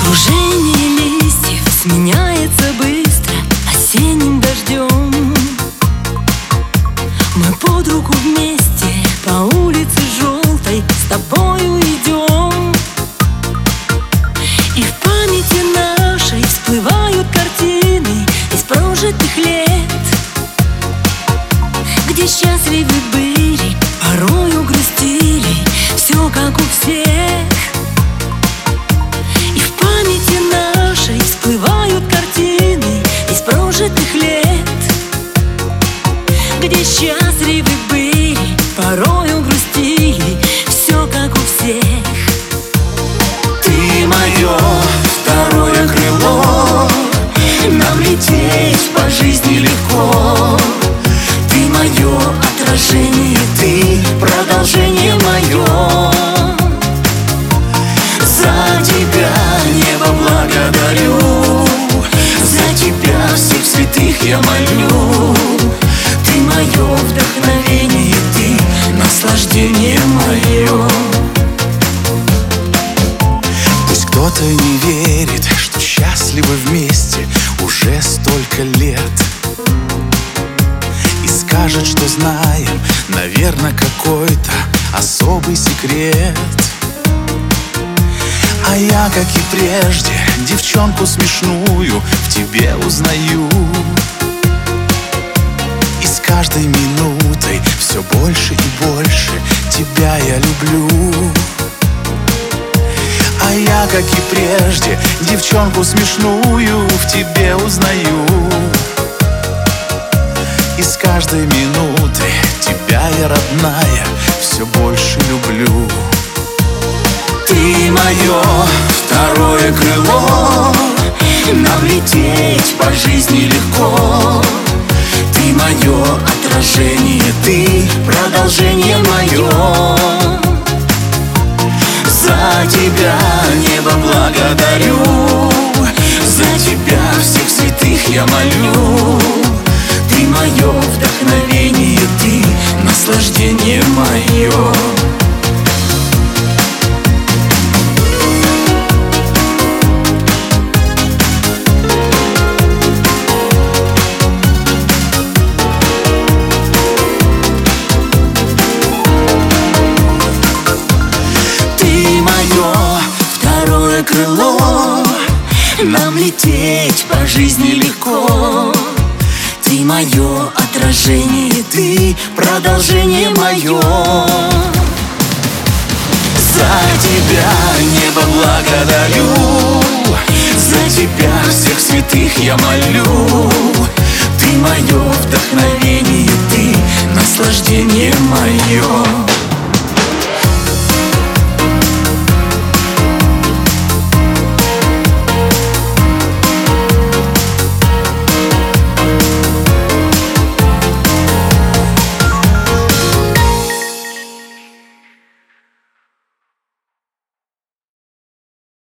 Кружение листьев сменяется быстро осенним дождем. Мы под руку вместе по улице желтой с тобою идем. И в памяти нашей всплывают картины из прожитых лет, где счастливы были, порою грустили, все как у всех. И в памяти нашей всплывают картины из прожитых лет, где счастливы были, порою грустили, все как у всех. Ты мое второе крыло, нам лететь по жизни легко. Ты мое отражение, ты продолжение мое. За тебя небо благодарю, за тебя всех святых я молю. Ты мое вдохновение, ты наслаждение мое. Пусть кто-то не верит, что счастливы вместе уже столько лет, и скажет, что знаем, наверное, какой-то особый секрет. А я, как и прежде, девчонку смешную в тебе узнаю. И с каждой минутой все больше и больше тебя я люблю. А я, как и прежде, девчонку смешную в тебе узнаю. И с каждой минутой тебя я, родная, все больше люблю. Ты мое второе крыло, нам лететь по жизни легко. Ты мое отражение, ты продолжение мое. За тебя небо благодарю, за тебя всех святых я молю. Ты мое вдохновение, ты наслаждение мое. Крыло, нам лететь по жизни легко. Ты мое отражение, ты продолжение мое. За тебя небо благодарю, за тебя всех святых я молю. Ты мое вдохновение, ты наслаждение мое.